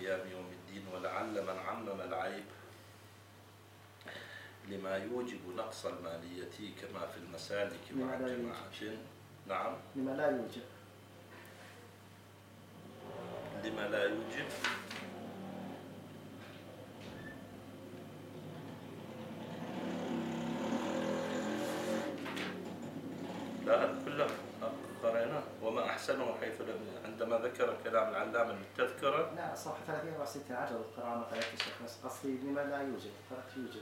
قيام يوم الدين. ولعل من عمم العيب لما يوجب نقص المالية كما في المسالك مع جماعة. نعم. لما لا يوجب. لما لا يوجب. لا هذا كله قرأناه. وما أحسنه حيث عندما ذكر كلام العلامة التذكرة. لا صفحة 30 عجل القراءة ما قرأت الشيخ، بس قصدي لما لا يوجب قرأت يوجب.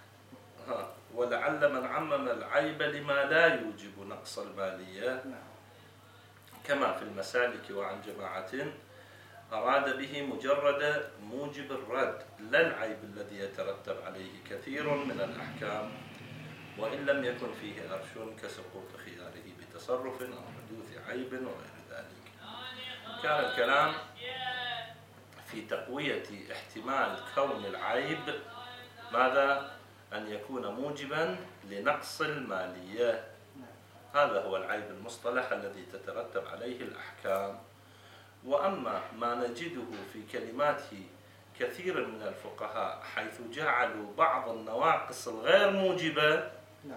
ولعل من عمم العيب لما لا يوجب نقص المالية كما في المسالك وعن جماعة أراد به مجرد موجب الرد، لا العيب الذي يترتب عليه كثير من الأحكام وإن لم يكن فيه أرش كسقوط خياره بتصرف أو حدوث عيب وغير ذلك. كان الكلام في تقوية احتمال كون العيب ماذا؟ أن يكون موجبا لنقص المالية. هذا هو العيب المصطلح الذي تترتب عليه الأحكام. وأما ما نجده في كلماته كثير من الفقهاء حيث جعلوا بعض النواقص الغير موجبة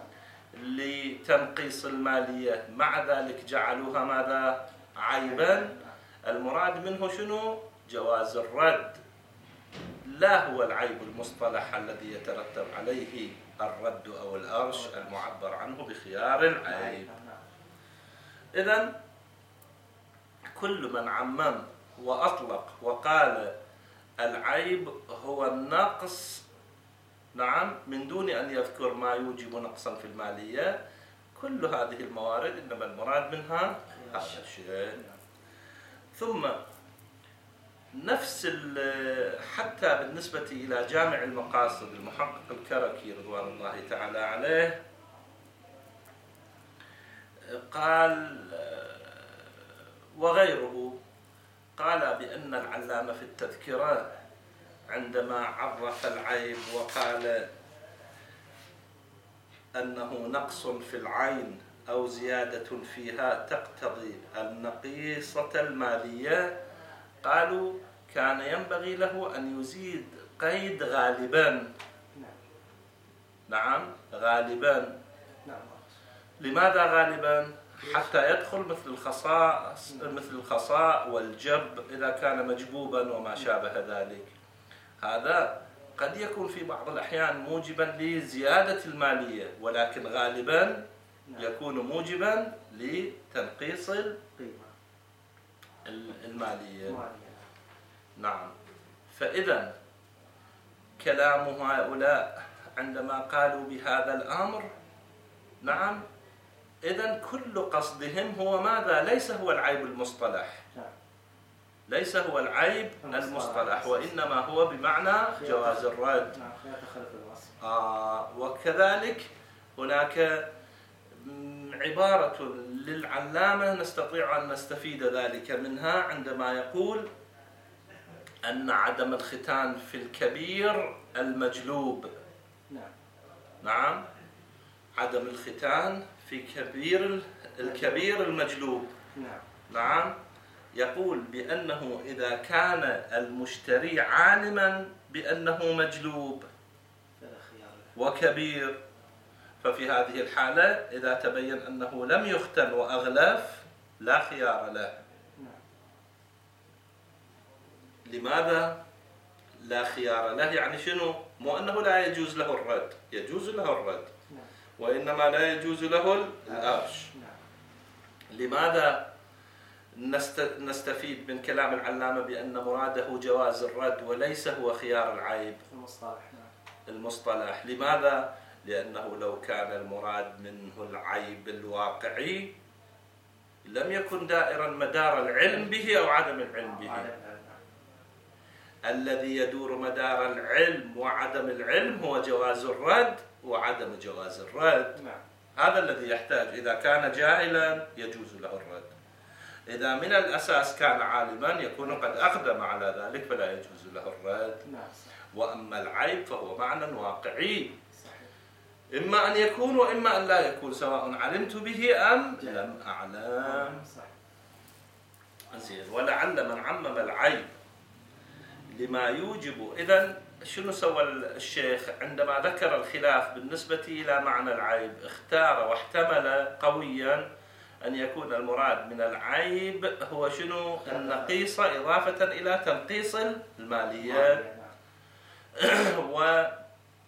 لتنقيص المالية مع ذلك جعلوها ماذا؟ عيبا. المراد منه شنو؟ جواز الرد، لا هو العيب المصطلح الذي يترتب عليه الرد أو الأرش المعبر عنه بخيار العيب. إذن كل من عمم وأطلق وقال العيب هو النقص، نعم، من دون أن يذكر ما يوجب نقصا في المالية، كل هذه الموارد إنما المراد منها هذا الشيء. ثم نفس حتى بالنسبة إلى جامع المقاصد المحقق الكركي رضوان الله تعالى عليه قال وغيره قال بأن العلامة في التذكرة عندما عرف العيب وقال أنه نقص في العين أو زيادة فيها تقتضي النقيصة المالية، قالوا كان ينبغي له أن يزيد قيد غالبا. نعم غالبا. لماذا غالبا؟ حتى يدخل مثل الخصاء والجب إذا كان مجبوبا وما شابه ذلك. هذا قد يكون في بعض الأحيان موجبا لزيادة المالية، ولكن غالبا يكون موجبا لتنقيص المالية. نعم. فإذا كلام هؤلاء عندما قالوا بهذا الأمر، نعم، إذن كل قصدهم هو ماذا؟ ليس هو العيب المصطلح، ليس هو العيب المصطلح، وإنما هو بمعنى جواز الرد. وكذلك هناك عبارة للعلامة نستطيع أن نستفيد ذلك منها عندما يقول أن عدم الختان في الكبير المجلوب. نعم، عدم الختان في الكبير المجلوب. نعم، يقول بأنه إذا كان المشتري عالما بأنه مجلوب وكبير، ففي هذه الحالة إذا تبين أنه لم يختن وأغلف لا خيار له. لماذا لا خيار له؟ يعني شنو؟ مو أنه لا يجوز له الرد، يجوز له الرد، وإنما لا يجوز له الأرش. لماذا نستفيد من كلام العلامة بأن مراده جواز الرد وليس هو خيار العيب المصطلح؟ لماذا؟ لأنه لو كان المراد منه العيب الواقعي لم يكن دائرا مدار العلم به أو عدم العلم به. الذي يدور مدار العلم وعدم العلم هو جواز الرد وعدم جواز الرد. هذا الذي يحتاج. إذا كان جاهلا يجوز له الرد، إذا من الأساس كان عالما يكون قد أقدم على ذلك فلا يجوز له الرد. وأما العيب فهو معنى واقعي، إما أن يكون وإما أن لا يكون، سواء علمت به أم لم أعلم. زين. ولعل من عمم العيب لما يوجب. إذن شنو سوى الشيخ عندما ذكر الخلاف بالنسبة إلى معنى العيب؟ اختار واحتمل قويا أن يكون المراد من العيب هو شنو؟ النقيصة إضافة إلى تنقيص الماليات. وهؤلاء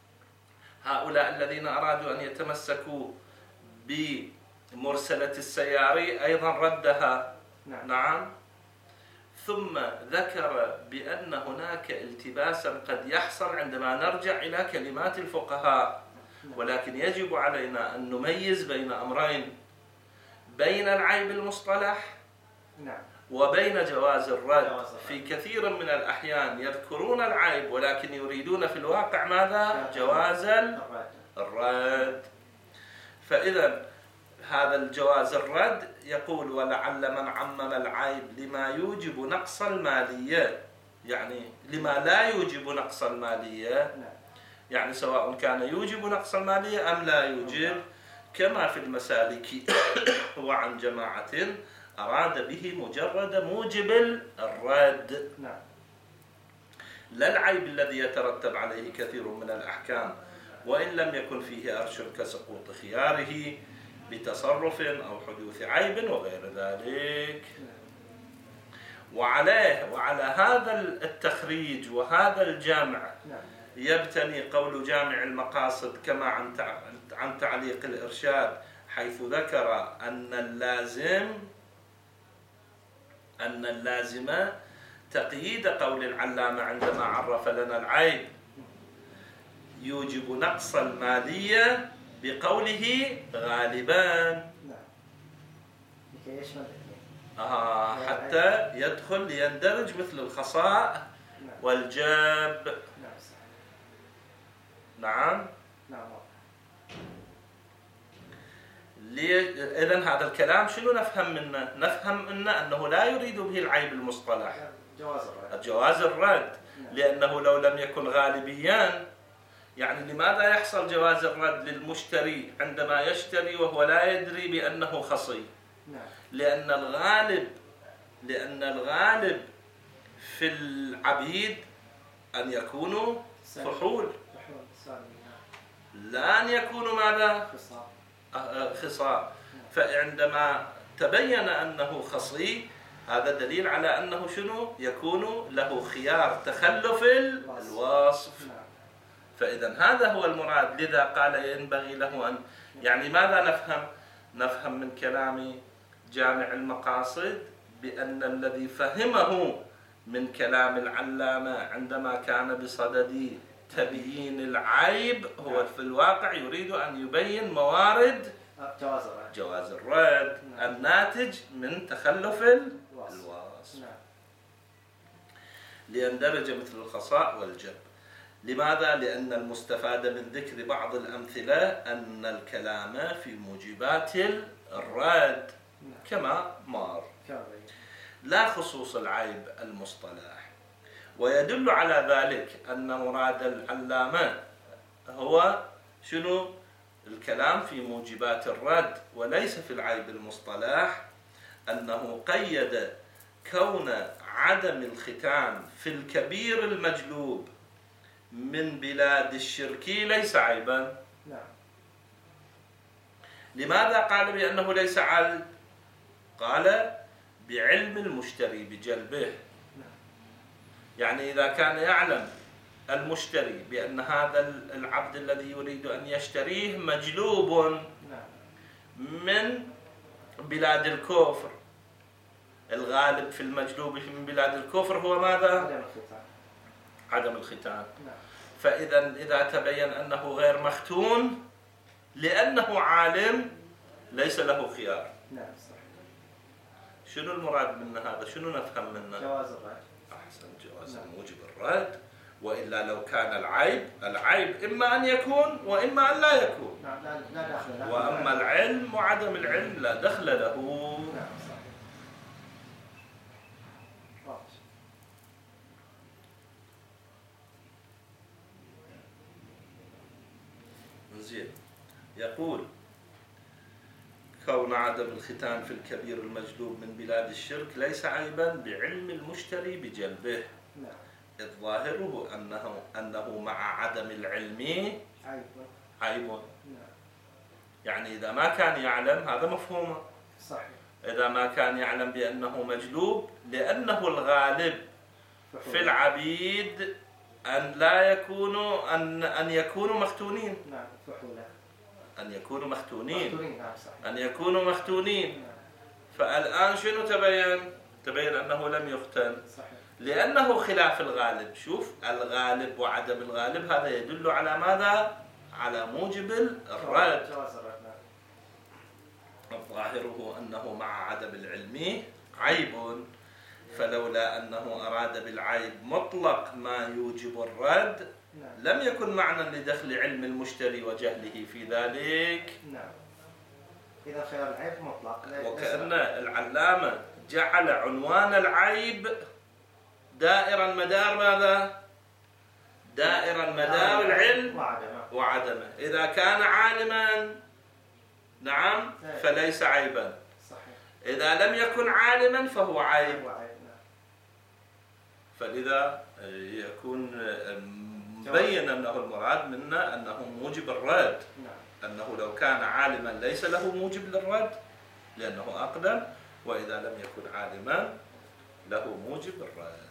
الذين أرادوا أن يتمسكوا بمرسلة السياري أيضا ردها. نعم. ثم ذكر بأن هناك التباسا قد يحصل عندما نرجع إلى كلمات الفقهاء، ولكن يجب علينا أن نميز بين أمرين: بين العيب المصطلح وبين جواز الرد. في كثير من الأحيان يذكرون العيب ولكن يريدون في الواقع ماذا؟ جواز الرد. فإذا هذا الجواز الرد يقول: ولعل من عمم العيب لما يوجب نقص المالية، يعني لما لا يوجب نقص المالية، يعني سواء كان يوجب نقص المالية أم لا يوجب، كما في المسالك وعن جماعة أراد به مجرد موجب الرد، لا العيب الذي يترتب عليه كثير من الأحكام وإن لم يكن فيه أرش كسقوط خياره بتصرف أو حدوث عيب وغير ذلك. وعلى هذا التخريج وهذا الجامع يبتني قول جامع المقاصد كما عن تعليق الإرشاد، حيث ذكر أن اللازم تقييد قول العلامة عندما عرف لنا العيب يوجب نقص المالية بقوله غالبا، حتى يدخل ليندرج مثل الخصاء والجاب. نعم. إذن هذا الكلام شنو نفهم منه؟ نفهم أنه لا يريد به العيب المصطلح، جواز الرد، لأنه لو لم يكن غالبيا، يعني لماذا يحصل جواز الرد للمشتري عندما يشتري وهو لا يدري بأنه خصي؟ لأن الغالب في العبيد أن يكونوا فحول، لا أن يكونوا ماذا؟ خصاء. فعندما تبين أنه خصي هذا دليل على أنه شنو؟ يكون له خيار تخلف الوصف. فإذا هذا هو المراد. لذا قال ينبغي له أن، يعني ماذا نفهم من كلام جامع المقاصد؟ بأن الذي فهمه من كلام العلامة عندما كان بصدد تبيين العيب هو في الواقع يريد أن يبين موارد جواز الرد الناتج من تخلف الوصف، ليندرج مثل الخصاء والجب. لماذا؟ لأن المستفاد من ذكر بعض الأمثلة أن الكلام في موجبات الرد كما مر، لا خصوص العيب المصطلح. ويدل على ذلك أن مراد العلامة هو شنو؟ الكلام في موجبات الرد وليس في العيب المصطلح. أنه قيد كون عدم الختان في الكبير المجلوب من بلاد الشرك ليس عيبا. لماذا قال بأنه ليس عيب؟ قال بعلم المشتري بجلبه، يعني إذا كان يعلم المشتري بأن هذا العبد الذي يريد أن يشتريه مجلوب من بلاد الكفر، الغالب في المجلوب من بلاد الكفر هو ماذا؟ عدم الختان. فإذا تبين أنه غير مختون لأنه عالم ليس له خيار. شنو المراد من هذا؟ شنو نفهم منه؟ جواز الرد. أحسن، جواز موجب الرد. وإلا لو كان العيب إما أن يكون وإما أن لا يكون. لا دخل له. وأما العلم وعدم العلم لا دخل له. زين. يقول كون عدم الختان في الكبير المجلوب من بلاد الشرك ليس عيبا بعلم المشتري بجلبه. إذ ظاهره أنه مع عدم العلم عيب. نعم. يعني إذا ما كان يعلم هذا مفهوم. صحيح. إذا ما كان يعلم بأنه مجلوب، لأنه الغالب في العبيد أن لا يكونوا أن يكونوا مختونين. نعم. فحولة. أن يكونوا مختونين. نعم. صحيح. أن يكونوا مختونين. نعم. فالآن شنو تبين؟ تبين أنه لم يختن. صحيح. لأنه خلاف الغالب. شوف، الغالب وعدم الغالب هذا يدل على ماذا؟ على موجب الرد. ظاهره أنه مع عدم العلم عيب، فلولا أنه أراد بالعيب مطلق ما يوجب الرد لم يكن معنى لدخل علم المشتري وجهله في ذلك. نعم. إذا خيار العيب مطلق. وكأن العلامة جعل عنوان العيب دائرا مدار ماذا؟ دائرا مدار العلم وعدمه. إذا كان عالما نعم فليس عيبا. صحيح. إذا لم يكن عالما فهو عيب. فلذا يكون مبين أنه المراد منا أنه موجب الرد. أنه لو كان عالما ليس له موجب للرد لأنه أقدم، وإذا لم يكن عالما له موجب الرد.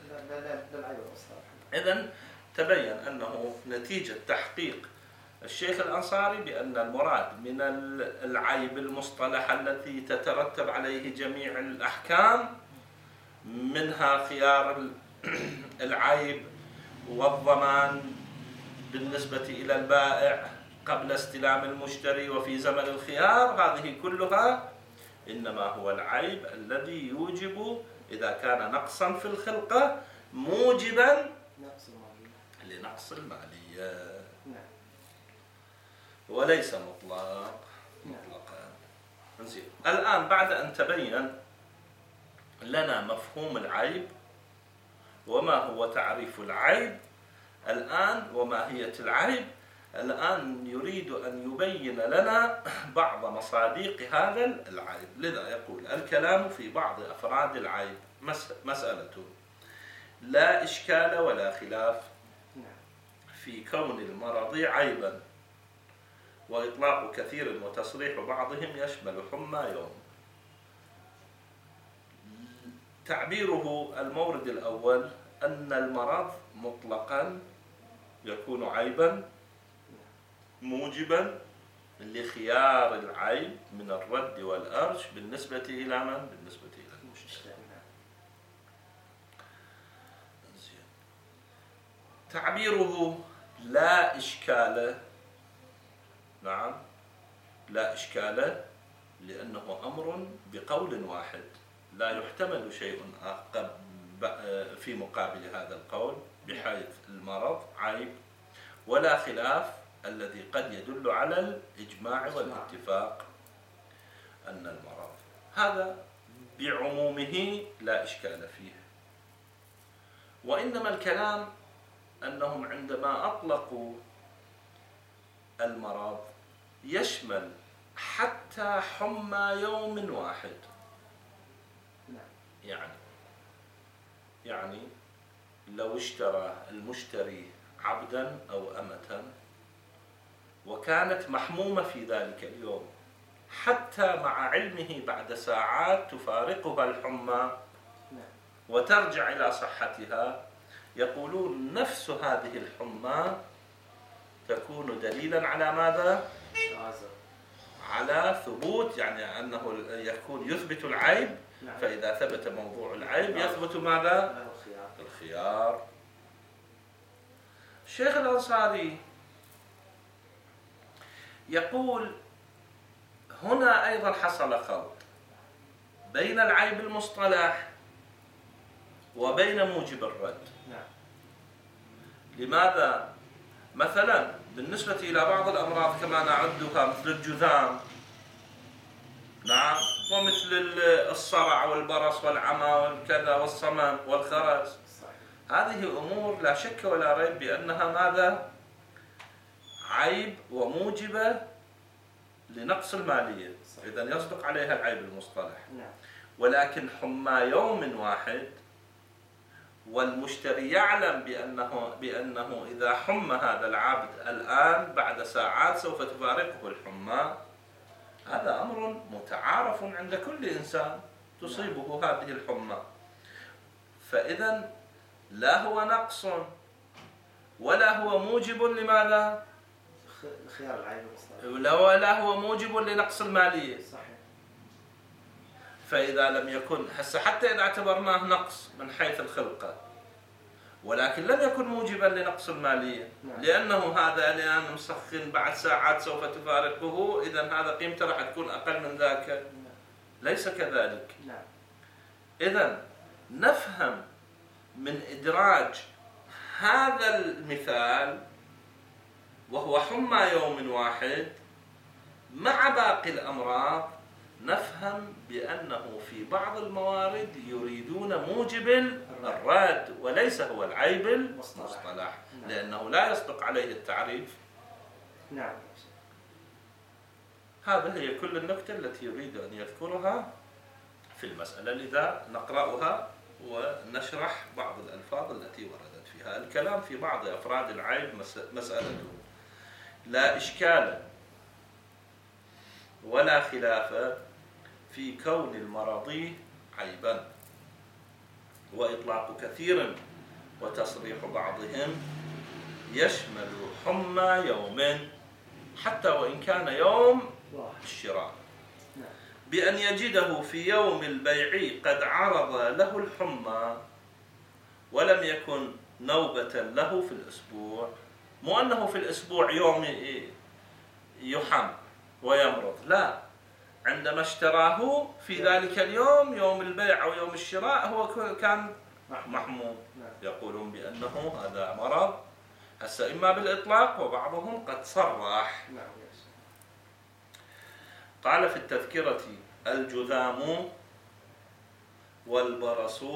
إذن تبين أنه نتيجة تحقيق الشيخ الأنصاري بأن المراد من العيب المصطلح التي تترتب عليه جميع الأحكام، منها خيار العيب والضمان بالنسبة إلى البائع قبل استلام المشتري وفي زمن الخيار، هذه كلها إنما هو العيب الذي يوجب إذا كان نقصا في الخلقة موجبا لنقص المالية، وليس مطلقا. زين. الآن بعد أن تبين لنا مفهوم العيب وما هو تعريف العيب الآن وماهية العيب، الآن يريد أن يبين لنا بعض مصادق هذا العيب. لذا يقول: الكلام في بعض أفراد العيب مسألة لا إشكال ولا خلاف في كون المرض عيبا، وإطلاق كثير وتصريح بعضهم يشمل حمى يوم. تعبيره المورد الأول أن المرض مطلقا يكون عيبا موجبا لخيار العيب من الرد والأرش بالنسبة إلى من؟ بالنسبة إلى المشتري. تعبيره لا إشكال، نعم لا إشكال، لأنه أمر بقول واحد لا يحتمل شيء آخر في مقابل هذا القول، بحيث المرض عيب ولا خلاف الذي قد يدل على الإجماع والاتفاق أن المرض هذا بعمومه لا إشكال فيه. وإنما الكلام أنهم عندما أطلقوا المرض يشمل حتى حمى يوم واحد. يعني لو اشترى المشتري عبدا أو أمة وكانت محمومة في ذلك اليوم، حتى مع علمه بعد ساعات تفارقها الحمى وترجع إلى صحتها، يقولون نفس هذه الحمى تكون دليلا على ماذا؟ على ثبوت، يعني أنه يكون يثبت العيب. فإذا ثبت موضوع العيب يثبت ماذا؟ الخيار. الشيخ الأنصاري يقول هنا أيضا حصل خلط بين العيب المصطلح وبين موجب الرد. لماذا؟ مثلا بالنسبة إلى بعض الأمراض كما نعدها مثل الجذام، نعم، ومثل الصرع والبرص والعمى والكذا والصمم والخرس، هذه أمور لا شك ولا ريب بأنها ماذا؟ عيب وموجبة لنقص المالية، إذن يصدق عليها العيب المصطلح. ولكن حمى يوم واحد والمشتري يعلم بأنه إذا حمى هذا العبد الآن بعد ساعات سوف تفارقه الحمى، هذا أمر متعارف عند كل إنسان تصيبه هذه الحمى. فإذا لا هو نقص ولا هو موجب لماذا؟ خيار العيب ولا هو موجب لنقص المالية. صحيح. فإذا لم يكن حتى إذا اعتبرناه نقص من حيث الخلقة ولكن لم يكن موجبا لنقص المالية، لأنه هذا الآن مسخن بعد ساعات سوف تفارقه، إذا هذا قيمته راح تكون أقل من ذاك. ليس كذلك. إذا نفهم من إدراج هذا المثال وهو حمى يوم واحد مع باقي الأمراض، نفهم بأنه في بعض الموارد يريدون موجب الراد وليس هو العيب المصطلح، لأنه لا يصدق عليه التعريف. نعم. هذا هي كل النكتة التي يريد أن يذكرها في المسألة، لذا نقرأها ونشرح بعض الألفاظ التي وردت فيها. الكلام في بعض أفراد العيب مسألته لا إشكال ولا خلاف في كون المرض عيبا، وإطلاق كثير وتصريح بعضهم يشمل حمى يوم حتى وإن كان يوم الشراء، بأن يجده في يوم البيع قد عرض له الحمى ولم يكن نوبة له في الأسبوع. مو أنه في الأسبوع يوم يحم ويمرض، لا، عندما اشتراه في ذلك اليوم يوم البيع أو يوم الشراء هو كان محموم. يقولون بأنه هذا مرض، هسه إما بالإطلاق وبعضهم قد صرح. قال في التذكرة: الجذام والبرص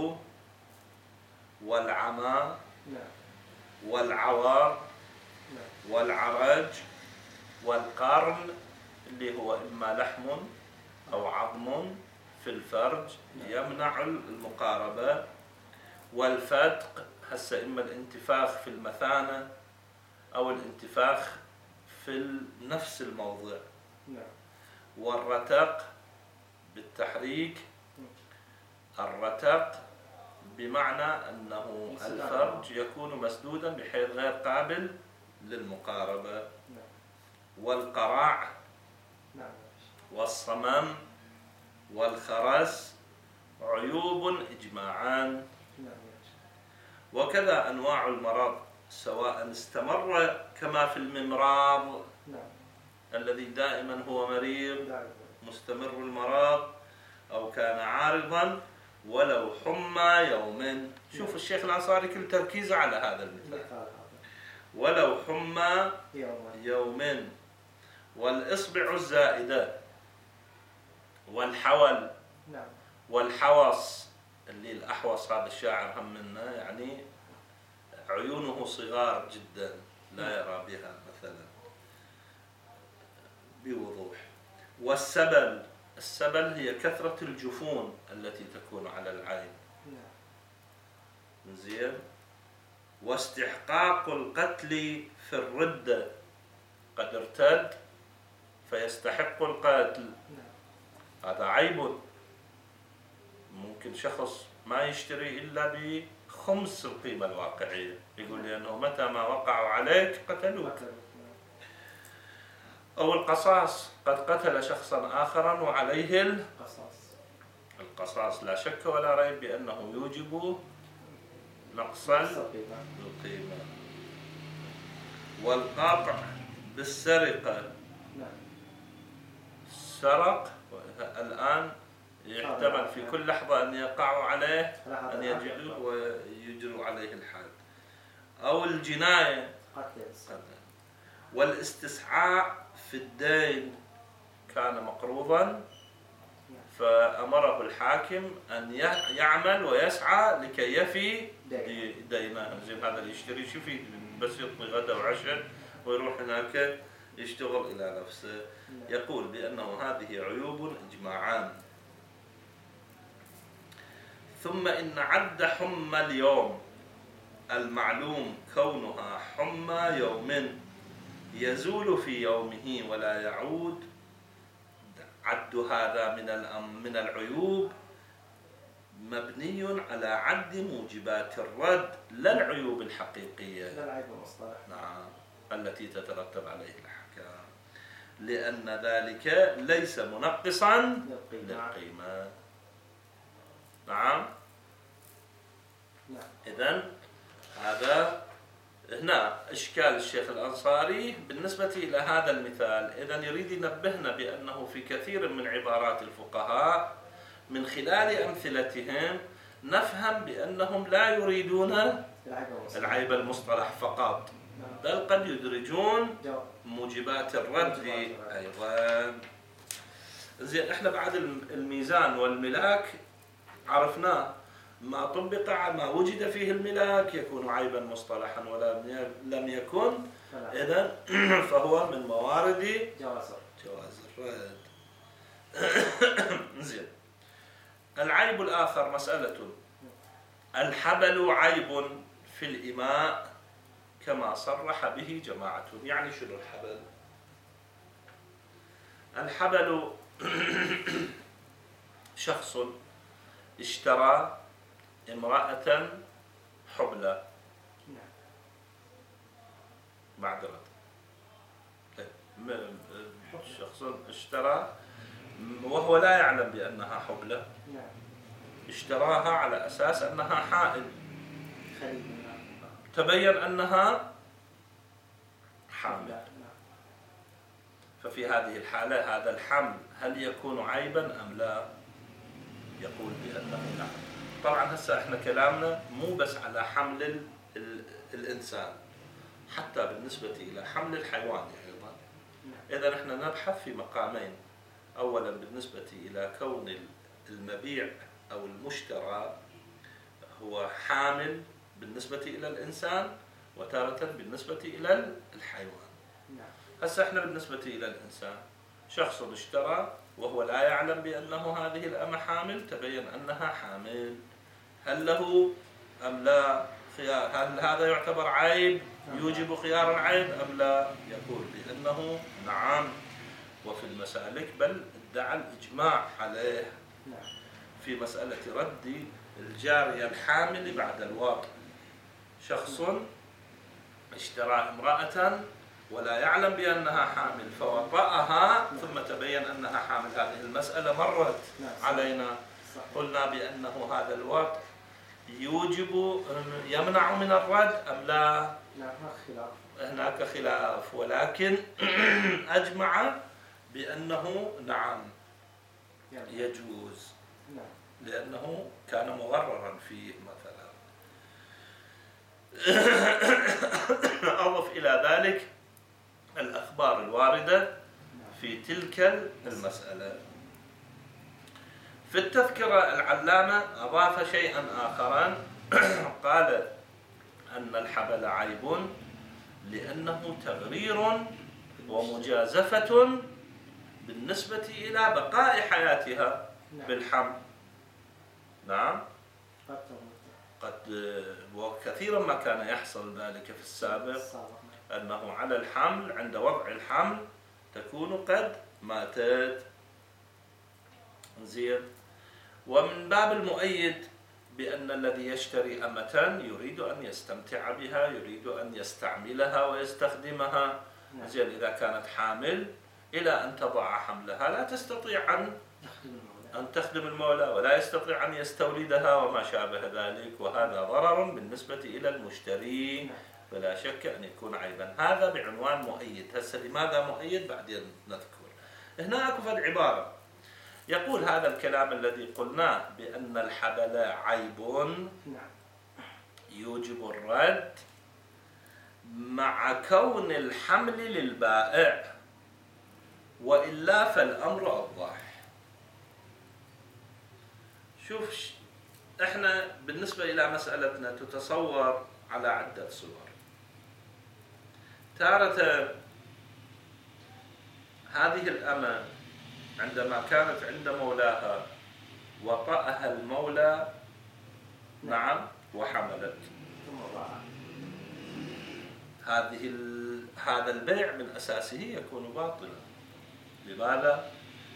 والعمى والعوار والعرج والقرن اللي هو إما لحم أو عظم في الفرج يمنع المقاربة، والفتق هسه إما الانتفاخ في المثانة أو الانتفاخ في نفس الموضع، والرتق بالتحريك. الرتق بمعنى أنه الفرج يكون مسدودا بحيث غير قابل للمقاربة، والقراع والصمم والخرس عيوب إجماعان. وكذا أنواع المرض سواء استمر كما في الممراض الذي دائما هو مريض مستمر المرض، أو كان عارضا ولو حمى يوم. شوف الشيخ الأنصاري كل تركيزه على هذا المثال، ولو حمى يوم. والإصبع الزائدة والحول والحوص، اللي الأحوص هذا الشاعر هم منه، يعني عيونه صغار جدا لا يرى بها مثلا بوضوح. والسبل، السبل هي كثرة الجفون التي تكون على العين. زين. واستحقاق القتل في الردة، قد ارتد فيستحق القتل، هذا عيب. ممكن شخص ما يشتري إلا بخمس القيمة الواقعية، يقول لي أنه متى ما وقعوا عليك قتلوك. أو القصاص، قد قتل شخصا آخرا وعليه القصاص، لا شك ولا ريب بأنه يوجب نقص القيمة. والقاطع بالسرقة، سرق الآن يحتمل في كل لحظة أن يقعوا عليه أن يجدوا ويجروا عليه الحد. أو الجناية والاستصعاء في الدين، كان مقروضا فأمره الحاكم أن يعمل ويسعى لكي يفي دينه. زين هذا اللي يشتري شو فيه؟ بس يطلي غدا وعشاء ويروح هناك يشتغل إلى نفسه. يقول بأنه هذه عيوب إجماعان. ثم إن عد حمى اليوم المعلوم كونها حمى يوم يزول في يومه ولا يعود، عد هذا من العيوب مبني على عد موجبات الرد لا العيوب الحقيقية، لا العيب المصطلح. نعم، التي تترتب عليه الأحكام، لأن ذلك ليس منقصا للقيمة. نعم. إذن هذا هنا إشكال الشيخ الأنصاري بالنسبة إلى هذا المثال. إذن يريد ينبهنا بأنه في كثير من عبارات الفقهاء من خلال أمثلتهم نفهم بأنهم لا يريدون العيب المصطلح فقط، بل قد يدرجون موجبات الرد أيضا. زين، احنا بعد الميزان والملاك عرفناه، ما طبق ما وجد فيه الملاك يكون عيبا مصطلحا ولا لم يكن، إذن فهو من موارد جواز الرد. زين، العيب الآخر مسألة الحبل عيب في الإماء كما صرح به جماعة. يعني شنو الحبل؟ الحبل شخص اشترى امرأة حبلى، معذرة، شخص اشترى وهو لا يعلم بأنها حبلى، اشتراها على أساس أنها حائل، تبين أنها حامل. ففي هذه الحالة هذا الحمل هل يكون عيبا أم لا؟ يقول بأنه نعم. طبعا هسه احنا كلامنا مو بس على حمل الإنسان، حتى بالنسبة إلى حمل الحيوان أيضا. إذا احنا نبحث في مقامين: أولا بالنسبة إلى كون المبيع أو المشترى هو حامل بالنسبة إلى الإنسان، وتارة بالنسبة إلى الحيوان. هسه احنا بالنسبة إلى الإنسان، شخص اشترى وهو لا يعلم بأنه هذه الأمة حامل، تبين أنها حامل، هل له أم لا خيار؟ هل هذا يعتبر عيب يوجب خيار العيب أم لا؟ يقول بأنه نعم، وفي المسالك بل ادعى الإجماع عليه في مسألة رد الجارية الحامل بعد الواقع. شخص اشترى امرأة ولا يعلم بأنها حامل فوطأها ثم تبين أنها حامل، هذه المسألة مرت علينا، قلنا بأنه هذا الوطء يوجب يمنع من الرد أم لا؟ هناك خلاف، ولكن أجمع بأنه نعم يجوز، لأنه كان مغررا فيه مثلا. أضف إلى ذلك الأخبار الواردة في تلك المسألة. في التذكرة العلامة أضاف شيئا آخرا، قال أن الحبل عيب لأنه تغرير ومجازفة بالنسبة إلى بقاء حياتها بالحمل. نعم، قد وكثيرا ما كان يحصل ذلك في السابق، أنه على الحمل عند وضع الحمل تكون قد ماتت. زين، ومن باب المؤيد بأن الذي يشتري أمة يريد أن يستمتع بها، يريد أن يستعملها ويستخدمها. زين، إذا كانت حامل إلى أن تضع حملها لا تستطيع أن تخدم المولى، ولا يستطيع أن يستولدها وما شابه ذلك، وهذا ضرر بالنسبة إلى المشتري، فلا شك أن يكون عيبا. هذا بعنوان مؤيد. هسه لماذا مؤيد بعدين نذكر. هنا أكو فد عبارة يقول هذا الكلام الذي قلناه بأن الحبل عيب يوجب الرد مع كون الحمل للبائع، وإلا فالأمر أوضح. شوف، احنا بالنسبة إلى مسألتنا تتصور على عدة صور. تارة هذه الأمة عندما كانت عند مولاها وطأها المولى نعم وحملت. ثم باع. هذا البيع من أساسه يكون باطلا. لماذا؟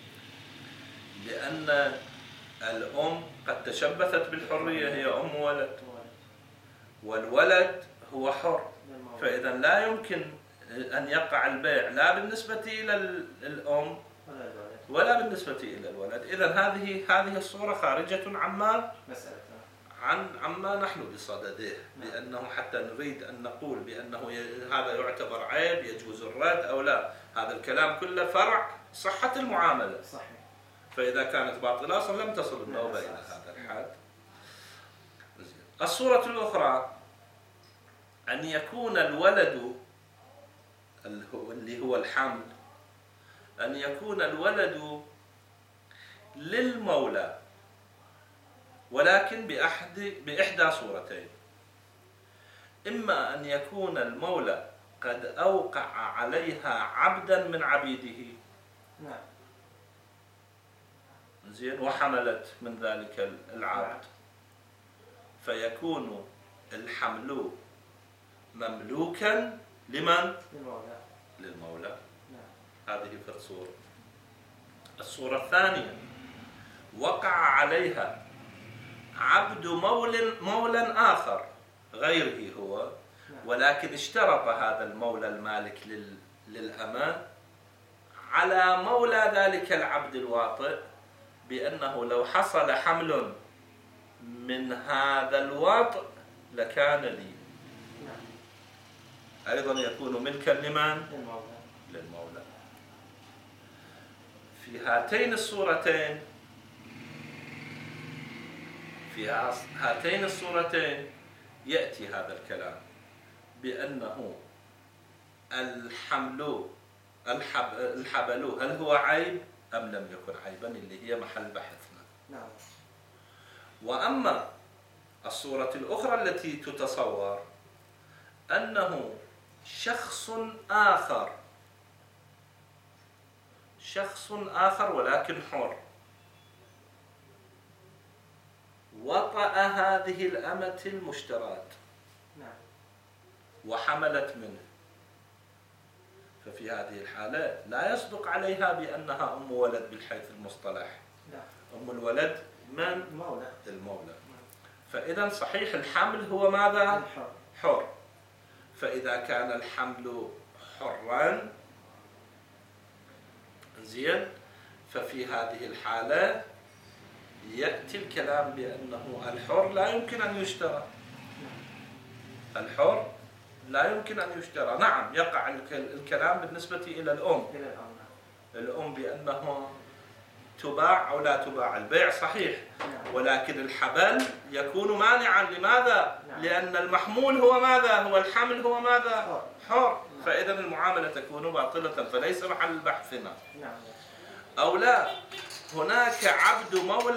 لأن الأم قد تشبثت بالحرية، هي أم ولد، والولد هو حر، فإذا لا يمكن أن يقع البيع لا بالنسبة إلى الأم ولا بالنسبة إلى الولد. إذا هذه الصورة خارجة عما نحن بصدده، لأنه حتى نريد أن نقول بأنه هذا يعتبر عيب يجوز الرد أو لا، هذا الكلام كله فرع صحة المعاملة. صحيح. فإذا كانت باطلة أصلا لم تصل النوبة إلى هذا الحد. الصورة الأخرى أن يكون الولد اللي هو الحمل، أن يكون الولد للمولى، ولكن بإحدى صورتين: إما أن يكون المولى قد أوقع عليها عبدا من عبيده، زين، وحملت من ذلك العبد، فيكون الحمل مملوكا لمن؟ للمولى. هذه في الصورة. الصورة الثانية: وقع عليها عبد مولى آخر غيره هو، ولكن اشترط هذا المولى المالك للأمان على مولى ذلك العبد الواطئ بأنه لو حصل حمل من هذا الواطئ لكان لي. أيضا يكون ملكا لمن؟ للمولى. في هاتين الصورتين يأتي هذا الكلام بأنه الحبل هل هو عيب أم لم يكن عيبا، اللي هي محل بحثنا. وأما الصورة الأخرى التي تتصور أنه شخص آخر ولكن حر وطأ هذه الأمة المشترات وحملت منه، ففي هذه الحالة لا يصدق عليها بأنها أم ولد بالحيث المصطلح. أم الولد من؟ المولى. فإذا صحيح الحمل هو ماذا؟ حر. فإذا كان الحمل حرا زين، ففي هذه الحالة يأتي الكلام بأنه الحر لا يمكن أن يشترى. الحر لا يمكن أن يشترى. نعم يقع الكلام بالنسبة إلى الأم بأنه تباع أو لا تباع، البيع صحيح، ولكن الحبل يكون مانعا. لماذا؟ لأن المحمول هو ماذا؟ هو الحمل هو ماذا؟ حر. فإذا المعاملة تكون باطلة، فليس محل بحثنا. أو لا، هناك عبد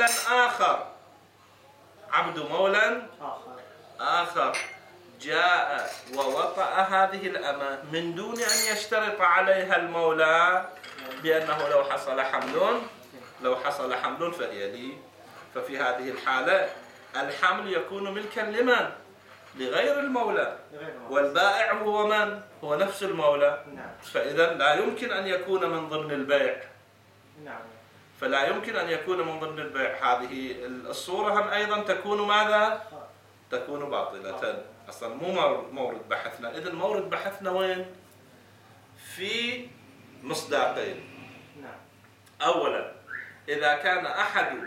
مولى آخر جاء ووطأ هذه الأمة من دون أن يشترط عليها المولى بأنه لو حصل حمل فهي لي. ففي هذه الحالة الحمل يكون ملكا لمن؟ لغير المولى، والبائع هو من؟ هو نفس المولى. فإذا لا يمكن أن يكون من ضمن البيع. فلا يمكن أن يكون من ضمن البيع. هذه الصورة هم أيضا تكون ماذا؟ تكون باطلة. أصلا مو مورد بحثنا. إذن مورد بحثنا وين؟ في مصداقين. أولا، إذا كان أحد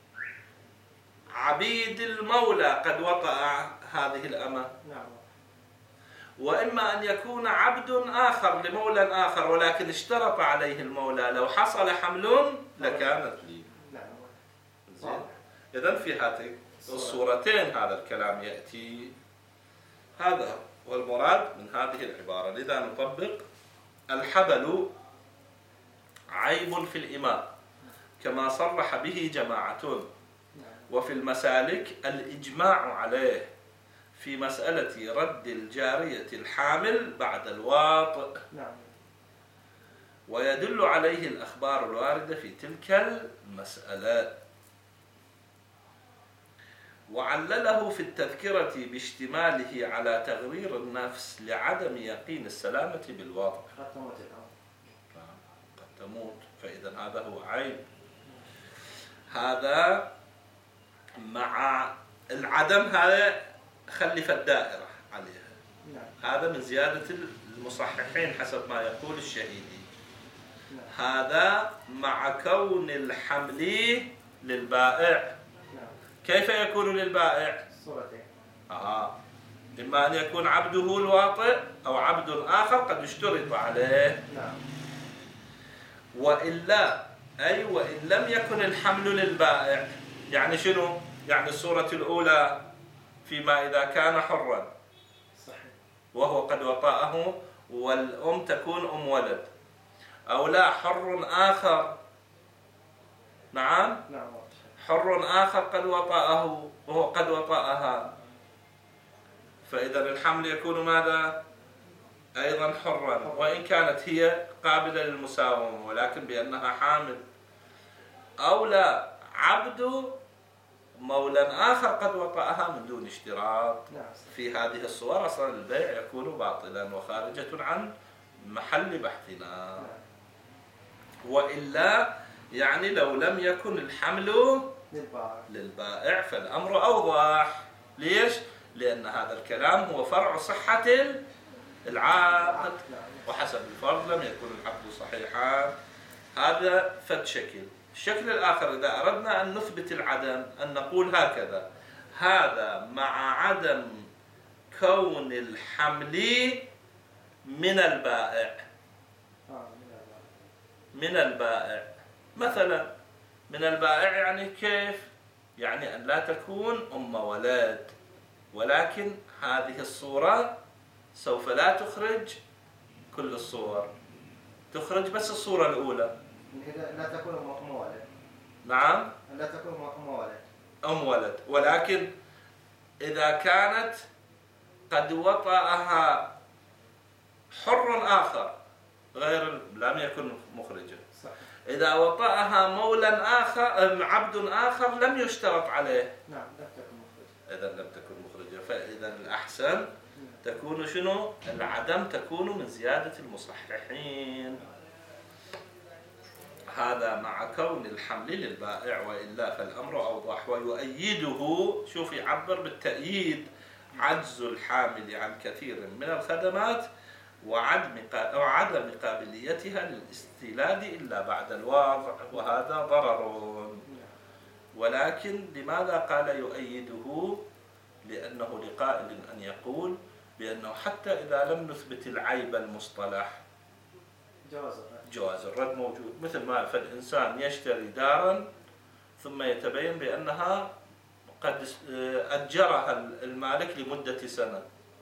عبيد المولى قد وطأ هذه الأمة، وإما أن يكون عبد آخر لمولى آخر ولكن اشترط عليه المولى لو حصل حمل لكانت لي. إذن في هاتين الصورتين هذا الكلام يأتي. هذا هو المراد من هذه العبارة. لذا نطبق: الحبل عيب في الإماء كما صرح به جماعة، وفي المسالك الإجماع عليه في مسألة رد الجارية الحامل بعد الواطئ، ويدل عليه الأخبار الواردة في تلك المسألة. وعلله في التذكرة باشتماله على تغرير النفس لعدم يقين السلامة بالوضع. قد تموت، فإذا هذا هو عيب. هذا مع العدم، هذا خلف الدائرة عليها. هذا من زيادة المصححين حسب ما يقول الشهيدي. هذا مع كون الحمل للبائع. كيف يكون للبائع؟ صورتين. إما أن يكون عبده الواطئ أو عبد آخر قد اشترط عليه. وإلا وإن لم يكن الحمل للبائع، يعني شنو؟ يعني الصورة الأولى فيما إذا كان حرا وهو قد وطأه والأم تكون أم ولد، أو لا حر آخر، نعم حر آخر قد وطأه وهو قد وطأها، فإذا الحمل يكون ماذا؟ أيضا حرا، وإن كانت هي قابلة للمساومة ولكن بأنها حامل. أو لا عبد مولى آخر قد وطأها من دون اشتراط. في هذه الصور أصلا البيع يكون باطلا وخارجة عن محل بحثنا. وإلا يعني لو لم يكن الحمل للبائع فالأمر أوضح. ليش؟ لأن هذا الكلام هو فرع صحة العقد، وحسب الفرض لم يكن العقد صحيحا. هذا فد شكل. الشكل الآخر إذا أردنا أن نثبت العدم أن نقول هكذا: هذا مع عدم كون الحمل من البائع. من البائع مثلا، من البائع يعني كيف؟ يعني أن لا تكون أم ولد، ولكن هذه الصورة سوف لا تخرج كل الصور، تخرج بس الصورة الأولى. لا تكون أم ولد. نعم، لا تكون أم ولد. أم ولد، ولكن إذا كانت قد وطأها حر آخر غير لم يكن مخرجا. إذا وطأها مولى آخر عبد آخر لم يشترط عليه. نعم، لم تكن مخرجة. إذا لم تكن مخرجة، فإذا الأحسن تكون شنو؟ العدم تكون من زيادة المصححين. هذا مع كون الحمل للبائع، وإلا فالأمر أوضح. ويؤيده، شوف يعبر بالتأييد: عجز الحامل عن كثير من الخدمات وعدم قابليتها للاستيلاد إلا بعد الوضع، وهذا ضرر. ولكن لماذا قال يؤيده؟ لأنه لقائل أن يقول بأنه حتى إذا لم نثبت العيب المصطلح جواز الرد موجود. مثل ما فالإنسان يشتري دارا ثم يتبين بأنها قد أجرها المالك لمدة سنة،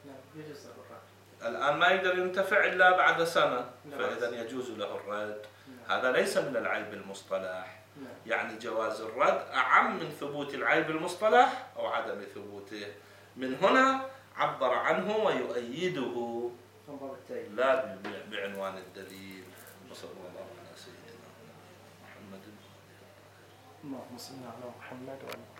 الآن ما يقدر ينتفع إلا بعد سنة، فإذا يجوز له الرد. هذا ليس من العيب المصطلح، يعني جواز الرد أعم من ثبوت العيب المصطلح أو عدم ثبوته. من هنا عبر عنه ويؤيده لا بعنوان الدليل. صلى الله على سيدنا محمد. اللهم صل على محمد وعلى